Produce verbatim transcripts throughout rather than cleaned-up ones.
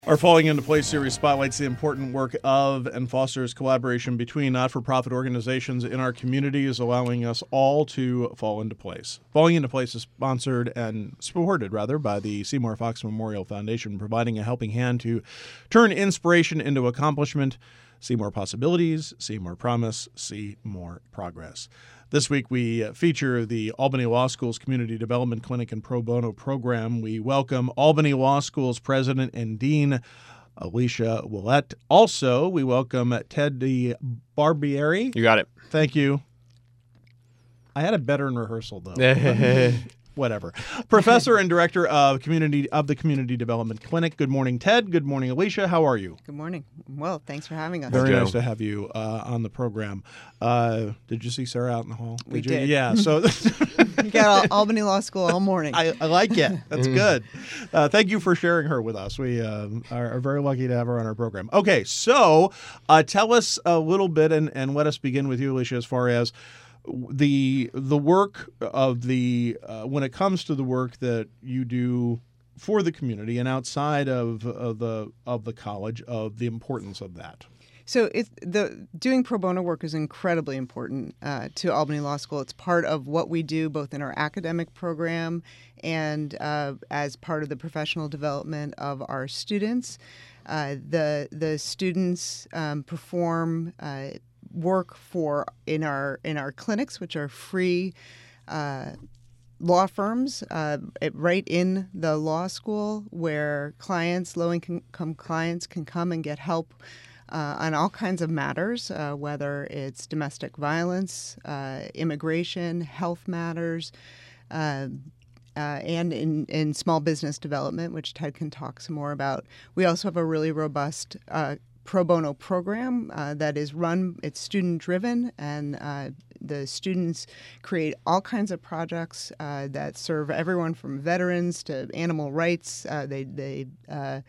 Our Falling Into Place series spotlights the important work of and fosters collaboration between not-for-profit organizations in our communities, allowing us all to fall into place. Falling Into Place is sponsored and supported, rather, by the Seymour Fox Memorial Foundation, providing a helping hand to turn inspiration into accomplishment. See more possibilities, see more promise, see more progress. This week, we feature the Albany Law School's Community Development Clinic and Pro Bono program. We welcome Albany Law School's President and Dean, Alicia Willett. Also, we welcome Ted Barbieri. You got it. Thank you. I had it better in rehearsal, though. Whatever. Professor and Director of Community of the Community Development Clinic. Good morning, Ted. Good morning, Alicia. How are you? Good morning. Well, thanks for having us. Very Joe. nice to have you uh, on the program. Uh, did you see Sarah out in the hall? We did. You? did. Yeah. So You got Al- Albany Law School all morning. I, I like it. That's good. Uh, thank you for sharing her with us. We uh, are, are very lucky to have her on our program. Okay, so uh, tell us a little bit, and, and let us begin with you, Alicia, as far as the the work of the uh, when it comes to the work that you do for the community and outside of, of the of the college, of the importance of that. So it, the doing pro bono work is incredibly important uh, to Albany Law School. It's part of what we do both in our academic program and uh, as part of the professional development of our students. Uh, the the students um, perform uh, work for in our in our clinics, which are free uh, law firms uh, right in the law school, where clients, low-income clients, can come and get help uh, on all kinds of matters, uh, whether it's domestic violence, uh, immigration, health matters, uh, uh, and in, in small business development, which Ted can talk some more about. We also have a really robust uh, pro bono program uh, that is run, it's student-driven, and uh, the students create all kinds of projects uh, that serve everyone from veterans to animal rights. Uh, they they uh,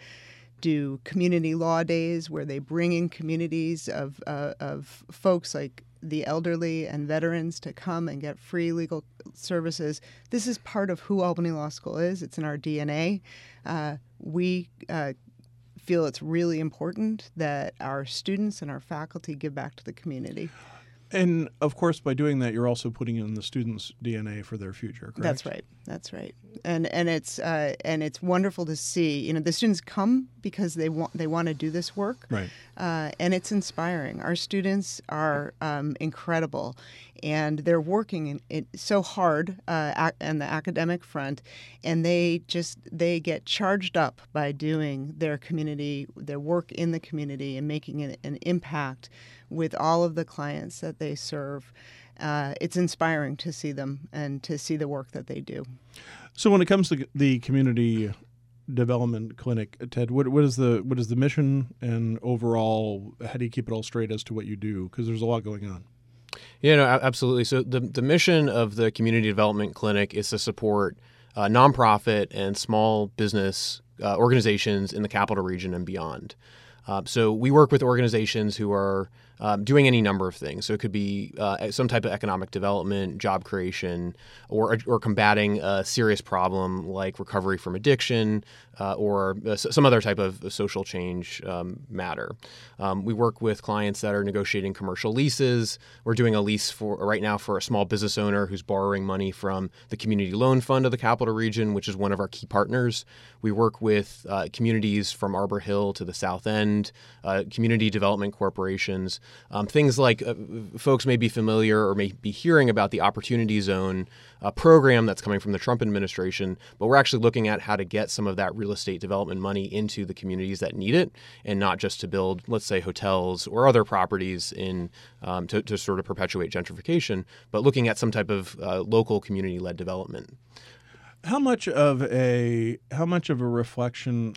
do community law days where they bring in communities of uh, of folks like the elderly and veterans to come and get free legal services. This is part of who Albany Law School is. It's in our D N A. Uh, we uh, feel it's really important that our students and our faculty give back to the community. And, of course, by doing that, you're also putting in the students' D N A for their future, correct? That's right. That's right. And and it's uh, and it's wonderful to see. You know, the students come because they want they want to do this work. Right. Uh, and it's inspiring. Our students are um, incredible, and they're working in, in so hard uh, ac- on the academic front, and they just they get charged up by doing their community, their work in the community, and making an, an impact with all of the clients that they serve. Uh, it's inspiring to see them and to see the work that they do. So when it comes to the community development clinic, Ted, what, what is the what is the mission, and overall, how do you keep it all straight as to what you do? Because there's a lot going on. Yeah, no, absolutely. So the the mission of the Community Development Clinic is to support uh, nonprofit and small business uh, organizations in the Capital Region and beyond. Uh, so we work with organizations who are um, doing any number of things. So it could be uh, some type of economic development, job creation, or or combating a serious problem like recovery from addiction, uh, or uh, some other type of social change um, matter. Um, we work with clients that are negotiating commercial leases. We're doing a lease for right now for a small business owner who's borrowing money from the Community Loan Fund of the Capital Region, which is one of our key partners. We work with uh, communities from Arbor Hill to the South End, uh, community development corporations, um, things like uh, folks may be familiar or may be hearing about the Opportunity Zone uh, program that's coming from the Trump administration, but we're actually looking at how to get some of that real estate development money into the communities that need it, and not just to build, let's say, hotels or other properties in um, to, to sort of perpetuate gentrification, but looking at some type of uh, local community-led development. How much of a how much of a reflection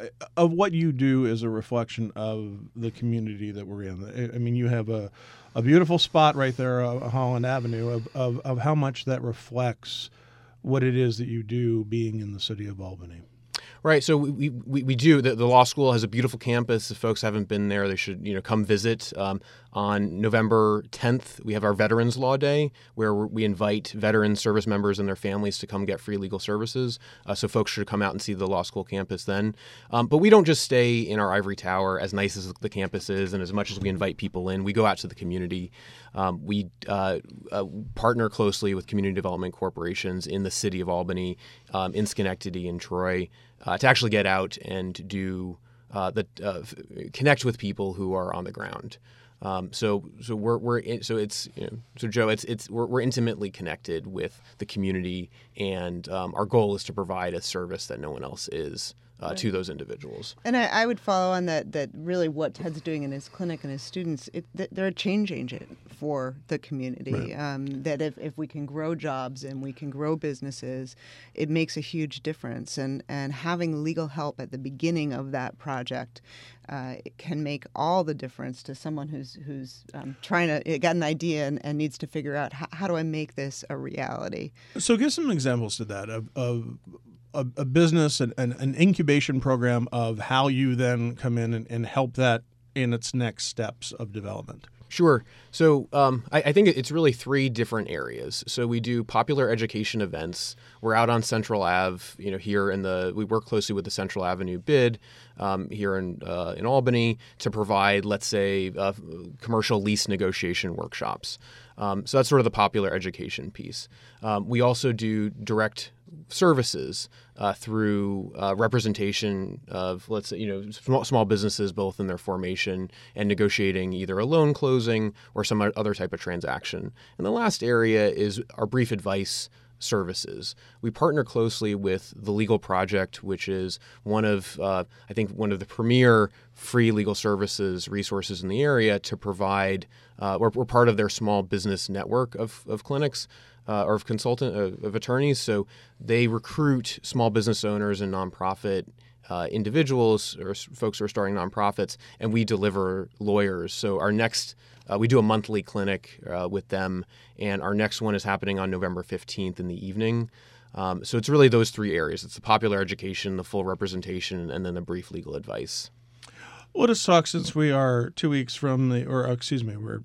of what you do is a reflection of the community that we're in? I mean, you have a, a beautiful spot right there, uh, Holland Avenue, of, of, of how much that reflects what it is that you do being in the city of Albany. Right. So we, we, we do. The, the law school has a beautiful campus. If folks haven't been there, they should you know come visit. Um, on November tenth, we have our Veterans Law Day, where we invite veteran service members and their families to come get free legal services. Uh, so folks should come out and see the law school campus then. Um, but we don't just stay in our ivory tower, as nice as the campus is, and as much as we invite people in, we go out to the community. Um, we uh, uh, partner closely with community development corporations in the city of Albany, um, in Schenectady, and Troy, uh, to actually get out and do uh, the uh, connect with people who are on the ground. Um, so so we're we're in, so it's you know, so Joe, it's it's we're, we're intimately connected with the community, and um, our goal is to provide a service that no one else is. Uh, right. To those individuals. And I, I would follow on that, that really what Ted's doing in his clinic and his students, it, they're a change agent for the community. Right. Um, that if, if we can grow jobs and we can grow businesses, it makes a huge difference. And, and having legal help at the beginning of that project uh, it can make all the difference to someone who's who's um, trying to, got an idea and, and needs to figure out how, how do I make this a reality. So give some examples to that of, of A, a business and an, an incubation program of how you then come in and, and help that in its next steps of development. Sure. So um, I, I think it's really three different areas. So we do popular education events. We're out on Central Avenue, you know, here in the, we work closely with the Central Avenue B I D um, here in uh, in Albany to provide, let's say, uh, commercial lease negotiation workshops. Um, so that's sort of the popular education piece. Um, we also do direct services uh, through uh, representation of, let's say, you know, small, small businesses, both in their formation and negotiating either a loan closing or some other type of transaction. And the last area is our brief advice services. We partner closely with the Legal Project, which is one of, uh, I think, one of the premier free legal services resources in the area to provide, uh, we're, we're part of their small business network of, of clinics uh, or of consultant, uh, of attorneys. So they recruit small business owners and nonprofit Uh, individuals or s- folks who are starting nonprofits, and we deliver lawyers. So our next, uh, we do a monthly clinic uh, with them, and our next one is happening on November fifteenth in the evening. Um, so it's really those three areas. It's the popular education, the full representation, and then the brief legal advice. Let us talk, since we are two weeks from the, or excuse me, we're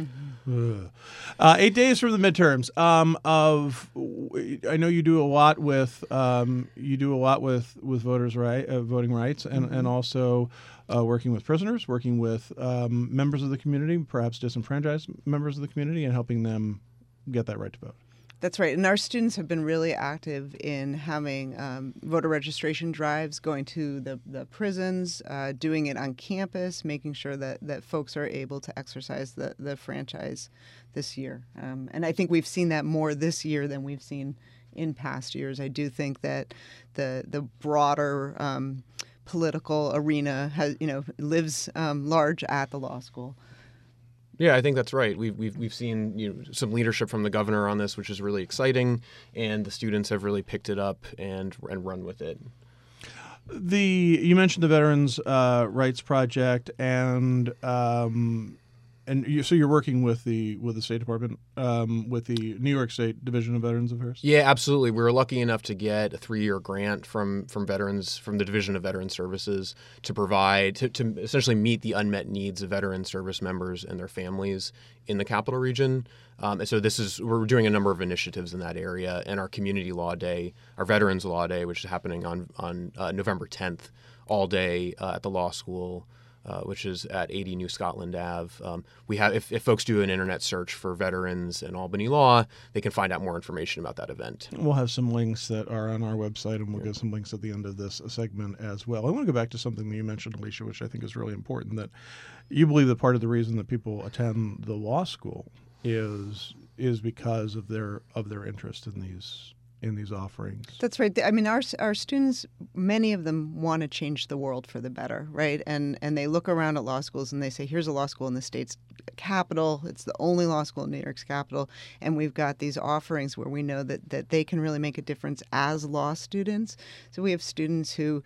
uh, eight days from the midterms. Um, of, I know you do a lot with, um, you do a lot with, with voters' right, uh, voting rights, and and also uh, working with prisoners, working with um, members of the community, perhaps disenfranchised members of the community, and helping them get that right to vote. That's right. And our students have been really active in having um, voter registration drives, going to the, the prisons, uh, doing it on campus, making sure that, that folks are able to exercise the, the franchise this year. Um, and I think we've seen that more this year than we've seen in past years. I do think that the the broader um, political arena has, you know, lives um, large at the law school. Yeah, I think that's right. We've we've we've seen you know, some leadership from the governor on this, which is really exciting, and the students have really picked it up and and run with it. The you mentioned the Veterans uh, Rights Project, and um, and you, so you're working with the with the State Department, um, with the New York State Division of Veterans Affairs. Yeah, absolutely. We were lucky enough to get a three-year grant from from veterans from the Division of Veteran Services to provide to, to essentially meet the unmet needs of veteran service members and their families in the Capital Region. Um, and so this is we're doing a number of initiatives in that area, and our Community Law Day, our Veterans Law Day, which is happening on on uh, November tenth, all day uh, at the law school. Uh, which is at eighty New Scotland Avenue. Um, we have, if, if folks do an internet search for veterans and Albany Law, they can find out more information about that event. We'll have some links that are on our website, and we'll yeah. get some links at the end of this segment as well. I want to go back to something that you mentioned, Alicia, which I think is really important, that you believe that part of the reason that people attend the law school is is because of their of their interest in these in these offerings. That's right. I mean, our our students, many of them want to change the world for the better, right? And and they look around at law schools and they say, here's a law school in the state's capital. It's the only law school in New York's capital. And we've got these offerings where we know that, that they can really make a difference as law students. So we have students who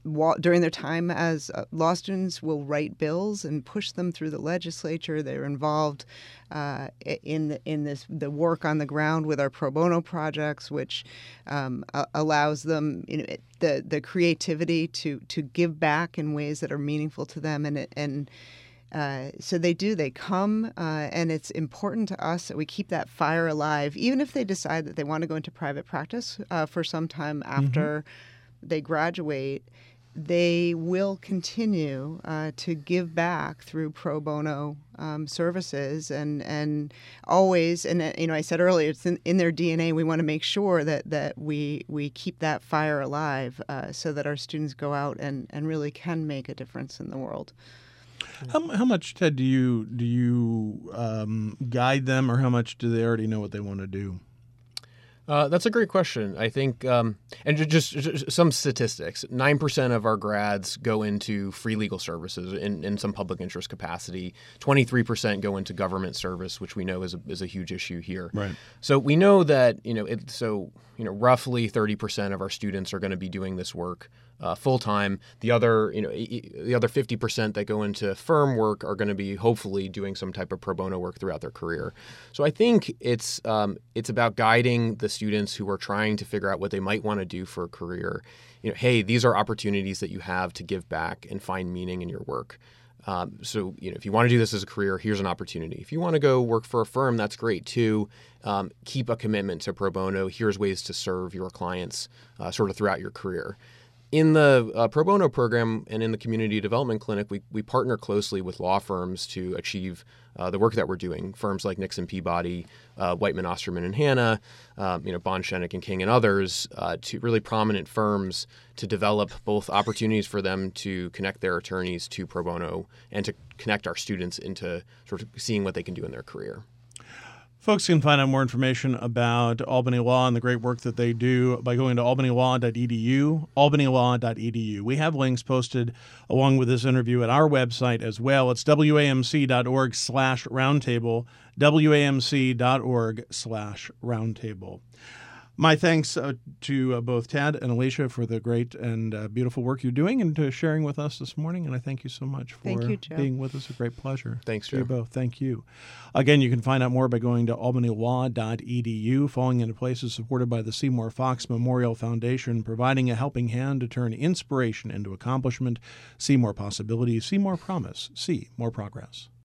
while, during their time as uh, law students, will write bills and push them through the legislature. They're involved uh, in the, in this the work on the ground with our pro bono projects, which um, uh, allows them, you know, the the creativity to to give back in ways that are meaningful to them, and and. Uh, so they do. They come, uh, and it's important to us that we keep that fire alive, even if they decide that they want to go into private practice uh, for some time after mm-hmm. they graduate. They will continue uh, to give back through pro bono um, services, and and always. And uh, you know, I said earlier, it's in, in their D N A. We want to make sure that that we we keep that fire alive, uh, so that our students go out and and really can make a difference in the world. How, how much, Ted, do you do you um, guide them, or how much do they already know what they want to do? Uh, that's a great question. I think, um, and just, just some statistics, nine percent of our grads go into free legal services in, in some public interest capacity. twenty-three percent go into government service, which we know is a, is a huge issue here. Right. So we know that, you know, it, so, you know, roughly thirty percent of our students are going to be doing this work Uh, full time. The other, you know, the other fifty percent that go into firm work are going to be hopefully doing some type of pro bono work throughout their career. So I think it's um, it's about guiding the students who are trying to figure out what they might want to do for a career. You know, hey, these are opportunities that you have to give back and find meaning in your work. Um, so, you know, if you want to do this as a career, here's an opportunity. If you want to go work for a firm, that's great too. Um, keep a commitment to pro bono. Here's ways to serve your clients uh, sort of throughout your career. In the uh, pro bono program and in the community development clinic, we, we partner closely with law firms to achieve uh, the work that we're doing. Firms like Nixon Peabody, uh, Whiteman, Osterman, and Hanna, um, you know, Bond, Shennick, and King, and others, uh, to really prominent firms to develop both opportunities for them to connect their attorneys to pro bono and to connect our students into sort of seeing what they can do in their career. Folks can find out more information about Albany Law and the great work that they do by going to albany law dot e d u, albany law dot e d u. We have links posted along with this interview at our website as well. It's w a m c dot org slash roundtable, w a m c dot org slash roundtable. My thanks uh, to uh, both Tad and Alicia for the great and uh, beautiful work you're doing and to sharing with us this morning. And I thank you so much for thank you, Joe. being with us. A great pleasure. Thanks, to Joe. you both. Thank you. Again, you can find out more by going to albany law dot e d u. Falling into Place is supported by the Seymour Fox Memorial Foundation, providing a helping hand to turn inspiration into accomplishment. See more possibilities, see more promise, see more progress.